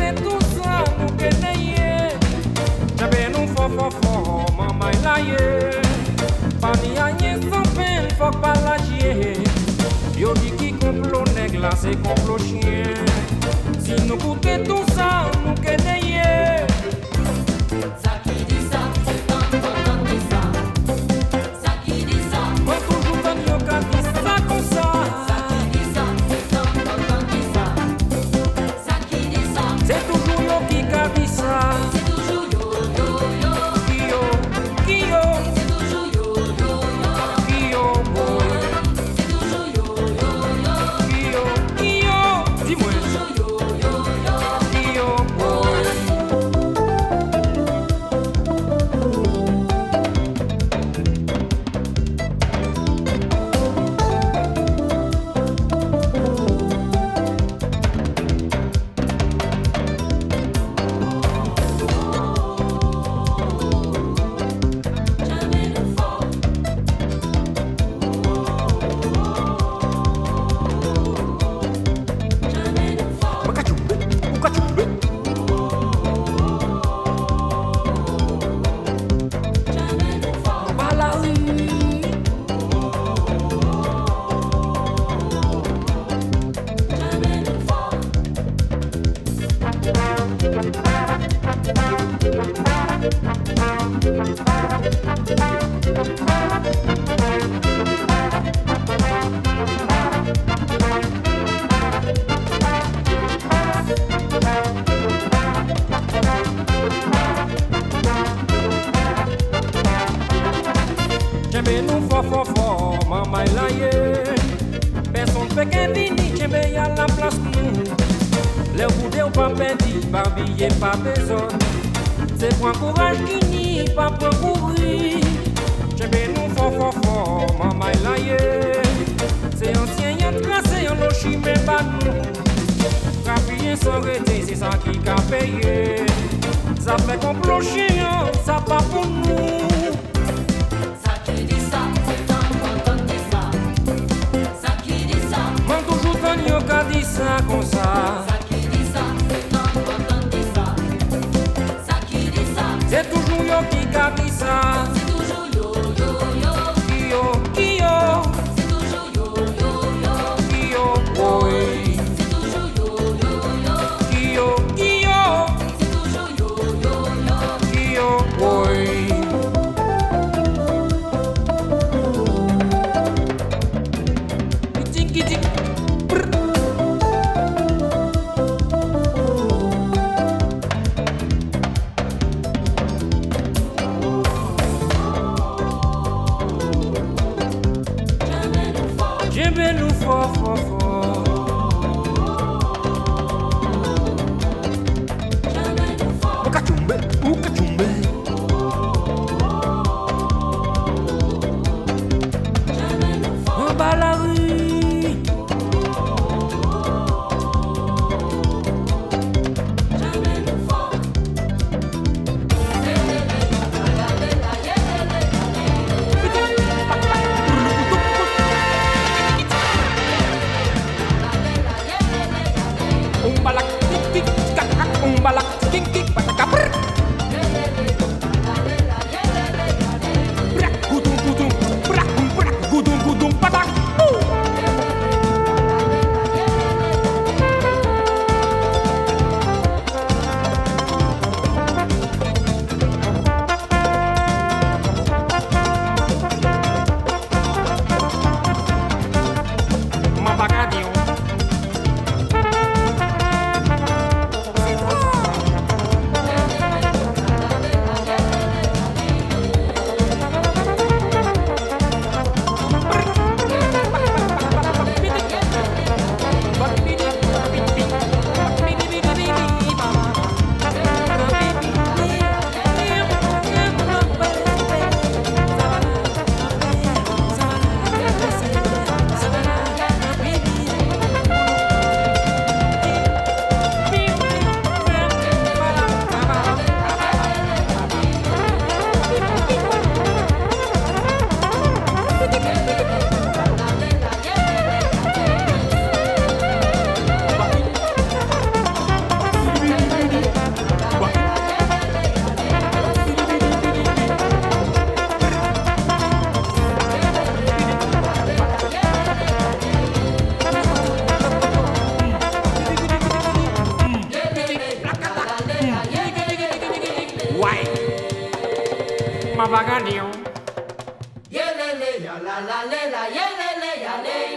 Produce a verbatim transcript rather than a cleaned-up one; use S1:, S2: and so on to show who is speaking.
S1: côté tout ça, nous gagnons. J'avais nous fort, fort, fort, maman il a yé. Pas ni a rien sans peine, faut pas lâcher. Yo dit qui complot nègre là, c'est complot chien. Si nous coûtons tout ça, nous gagnons.
S2: Ça qui dit ça, c'est tant, tant, tant dit ça. Ça qui dit ça,
S1: moi toujours dans yo ka dit ça comme ça.
S2: ça qui dit ça, c'est tant, tant, tant dit ça. Ça qui dit ça,
S1: C'est toujours yo qui ka dit ça.
S2: c'est toujours yo, yo, yo.
S1: Qui yo, qui yo,
S2: C'est toujours yo, yo, yo.
S1: qui yo, boy.
S2: C'est toujours yo, yo, yo.
S1: Qui yo, qui yo, dis-moi.
S2: Toujours yo, yo, yo.
S1: Qui yo, boy.
S2: Jamais nous fort. Jamais nous fort.
S1: Makachumbe, ukachumbe.
S2: Jamais nous fort.
S1: Balawi.
S2: Jamais nous fort.
S1: J'aime nous fort, fort, fort, maman il a yé. Personne fait qu'un vini, j'aime y a la place nous. Les boudés ou pas perdu, babillé pas besoin. C'est point courage qui nie, pas point courir. J'aime nous fort, fort, fort, maman il a yé. C'est ancien y a tracé, on l'a chimé pas nous. Rapiller sans arrêter, c'est ça qui a payé. Ça fait complot chien, ça pas pour nous.
S2: Ça qui dit ça, c'est tant, tant, tant dit ça. Ça qui dit ça,
S1: Moi toujours dans yo ka dit ça comme ça.
S2: ça qui dit ça, c'est tant, tant, tant dit ça. Ça qui dit ça,
S1: C'est toujours yo qui ka dit ça.
S2: c'est toujours yo, yo, yo.
S1: Qui yo, qui yo,
S2: C'est toujours yo, yo, yo.
S1: qui yo, boy.
S2: C'est toujours yo, yo, yo.
S1: Qui yo, qui yo,
S2: C'est toujours yo, yo, yo.
S1: qui yo, boy. Kiti, kiti, brr.
S2: Jamais nous fort.
S1: J'aime nous fort, fort, fort.
S2: Jamais nous fort.
S1: Ukachumbe, ukachumbe.
S2: Jamais nous fort.
S1: En bas la rue.
S2: Jamais nous fort.
S1: Umbalak, tik, tik, kak, kak, umbalak, tik, tik, pataka, brr. Brak, gudung, gudung, brak, brak, gudung, gudung, patak. Uh. Mabagadio. ma bagani.
S2: Yelele ya la la le la yelele ya le